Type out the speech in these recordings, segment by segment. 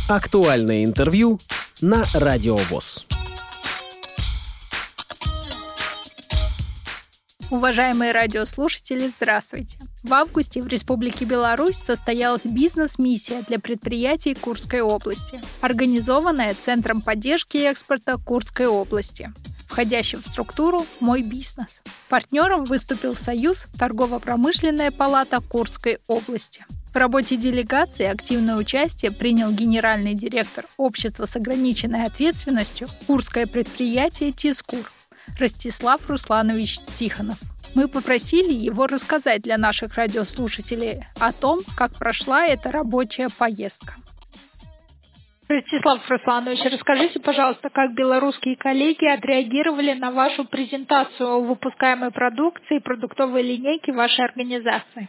Актуальное интервью на Радио ВОС. Уважаемые радиослушатели, здравствуйте! В августе в Республике Беларусь состоялась бизнес-миссия для предприятий Курской области, организованная Центром поддержки экспорта Курской области, входящим в структуру «Мой бизнес». Партнером выступил Союз торгово-промышленная палата Курской области. В работе делегации активное участие принял генеральный директор общества с ограниченной ответственностью Курское предприятие «Тискур» Ростислав Русланович Тихонов. Мы попросили его рассказать для наших радиослушателей о том, как прошла эта рабочая поездка. Ростислав Русланович, расскажите, пожалуйста, как белорусские коллеги отреагировали на вашу презентацию о выпускаемой продукции и продуктовой линейке вашей организации?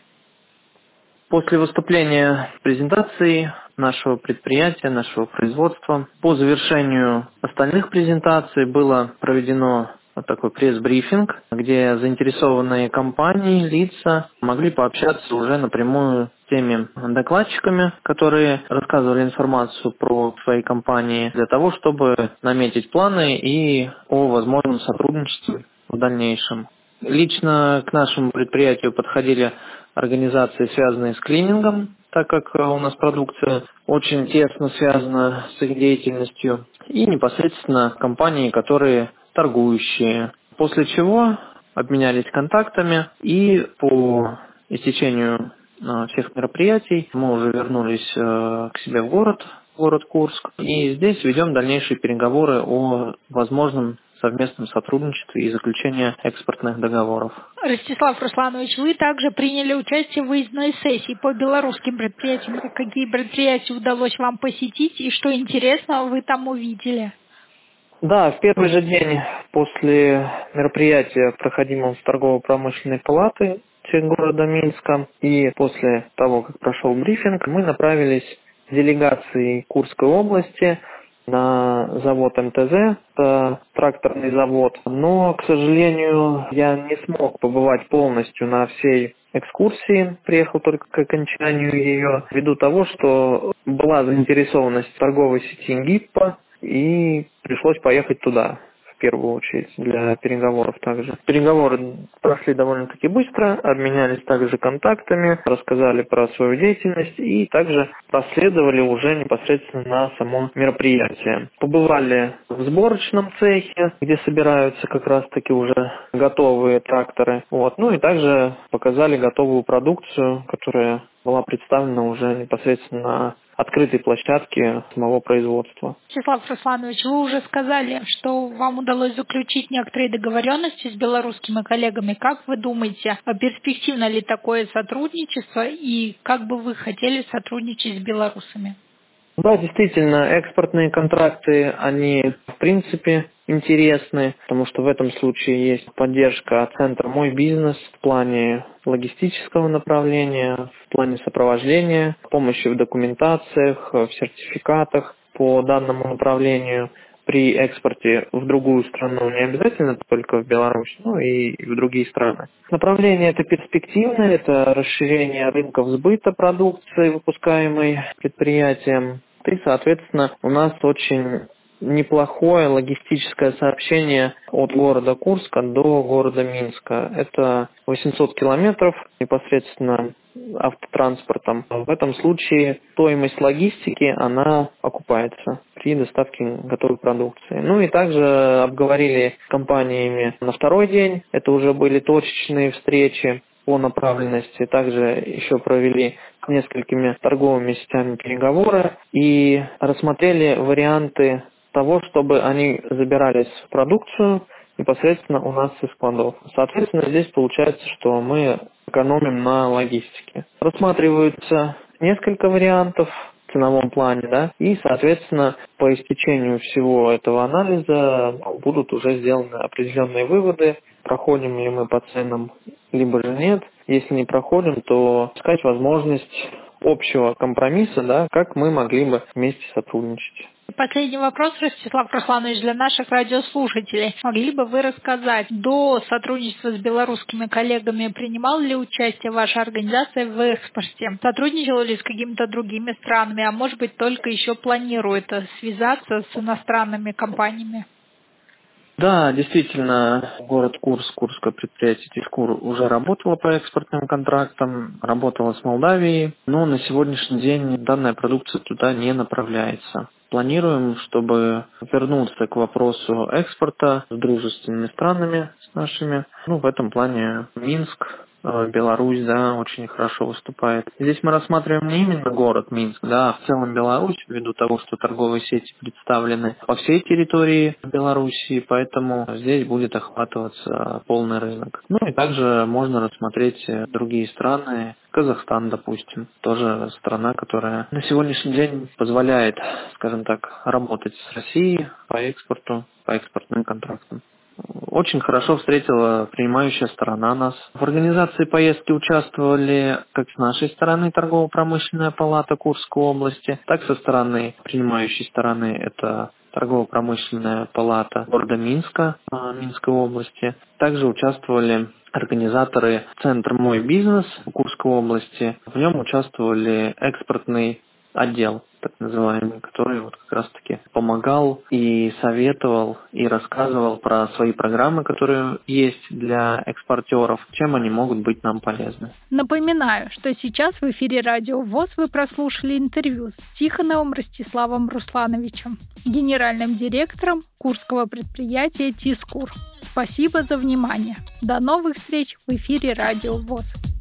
После выступления презентации нашего предприятия, нашего производства, по завершению остальных презентаций было проведено такой пресс-брифинг, где заинтересованные компании, лица могли пообщаться уже напрямую с теми докладчиками, которые рассказывали информацию про свои компании, для того, чтобы наметить планы и о возможном сотрудничестве в дальнейшем. Лично к нашему предприятию подходили организации, связанные с клинингом, так как у нас продукция очень тесно связана с их деятельностью, и непосредственно компании, которые торгующие. После чего обменялись контактами, и по истечению всех мероприятий мы уже вернулись к себе в город Курск, и здесь ведем дальнейшие переговоры о возможном совместном сотрудничестве и заключении экспортных договоров. Ростислав Русланович, вы также приняли участие в выездной сессии по белорусским предприятиям. Какие предприятия удалось вам посетить и что интересного вы там увидели? Да, в первый же день после мероприятия, проходимого с торгово-промышленной палаты города Минска, и после того, как прошел брифинг, мы направились с делегацией Курской области на завод МТЗ, это тракторный завод. Но, к сожалению, я не смог побывать полностью на всей экскурсии, приехал только к окончанию ее, ввиду того, что была заинтересованность торговой сети ИНГИППО, и пришлось поехать туда, в первую очередь, для переговоров также. Переговоры прошли довольно-таки быстро, обменялись также контактами, рассказали про свою деятельность и также проследовали уже непосредственно на само мероприятие. Побывали в сборочном цехе, где собираются как раз-таки уже готовые тракторы. Ну и также показали готовую продукцию, которая была представлена уже непосредственно на открытой площадке самого производства. Ростислав Русланович, вы уже сказали, что вам удалось заключить некоторые договоренности с белорусскими коллегами. Как вы думаете, перспективно ли такое сотрудничество и как бы вы хотели сотрудничать с белорусами? Да, действительно, экспортные контракты, они в принципе интересны, потому что в этом случае есть поддержка от центра «Мой бизнес» в плане логистического направления, в плане сопровождения, помощи в документациях, в сертификатах по данному направлению. При экспорте в другую страну не обязательно только в Беларусь, но и в другие страны. Направление это перспективное, это расширение рынков сбыта продукции, выпускаемой предприятием. И, соответственно, у нас очень неплохое логистическое сообщение от города Курска до города Минска. Это 800 километров непосредственно автотранспортом. В этом случае стоимость логистики, она окупается при доставке готовой продукции. Ну и также обговорили с компаниями на второй день. Это уже были точечные встречи по направленности. Также еще провели с несколькими торговыми сетями переговоры и рассмотрели варианты того, чтобы они забирались в продукцию непосредственно у нас из складов. Соответственно, здесь получается, что мы экономим на логистике. Рассматриваются несколько вариантов в ценовом плане, да, и, соответственно, по истечению всего этого анализа будут уже сделаны определенные выводы, проходим ли мы по ценам, либо же нет. Если не проходим, то искать возможность общего компромисса, да, как мы могли бы вместе сотрудничать. Последний вопрос, Ростислав Русланович, для наших радиослушателей. Могли бы вы рассказать, до сотрудничества с белорусскими коллегами принимала ли участие ваша организация в экспорте? Сотрудничала ли с какими-то другими странами, а может быть только еще планирует связаться с иностранными компаниями? Да, действительно, город Курск, курское предприятие Тискур уже работало по экспортным контрактам, работало с Молдавией, но на сегодняшний день данная продукция туда не направляется. Планируем, чтобы вернуться к вопросу экспорта с дружественными странами, с нашими. В этом плане Минск, Беларусь, да, очень хорошо выступает. Здесь мы рассматриваем не именно город Минск, да, а в целом Беларусь, ввиду того, что торговые сети представлены по всей территории Беларуси, поэтому здесь будет охватываться полный рынок. И также можно рассмотреть другие страны. Казахстан, допустим, тоже страна, которая на сегодняшний день позволяет, скажем так, работать с Россией по экспорту, по экспортным контрактам. Очень хорошо встретила принимающая сторона нас. В организации поездки участвовали как с нашей стороны торгово-промышленная палата Курской области, так и со стороны принимающей стороны, это торгово-промышленная палата города Минска, Минской области. Также участвовали организаторы Центра «Мой бизнес» в Курской области. В нем участвовали экспортный отдел, так называемый, который как раз-таки помогал и советовал, и рассказывал про свои программы, которые есть для экспортеров, чем они могут быть нам полезны. Напоминаю, что сейчас в эфире Радио ВОС вы прослушали интервью с Тихоновым Ростиславом Руслановичем, генеральным директором курского предприятия Тискур. Спасибо за внимание. До новых встреч в эфире Радио ВОС.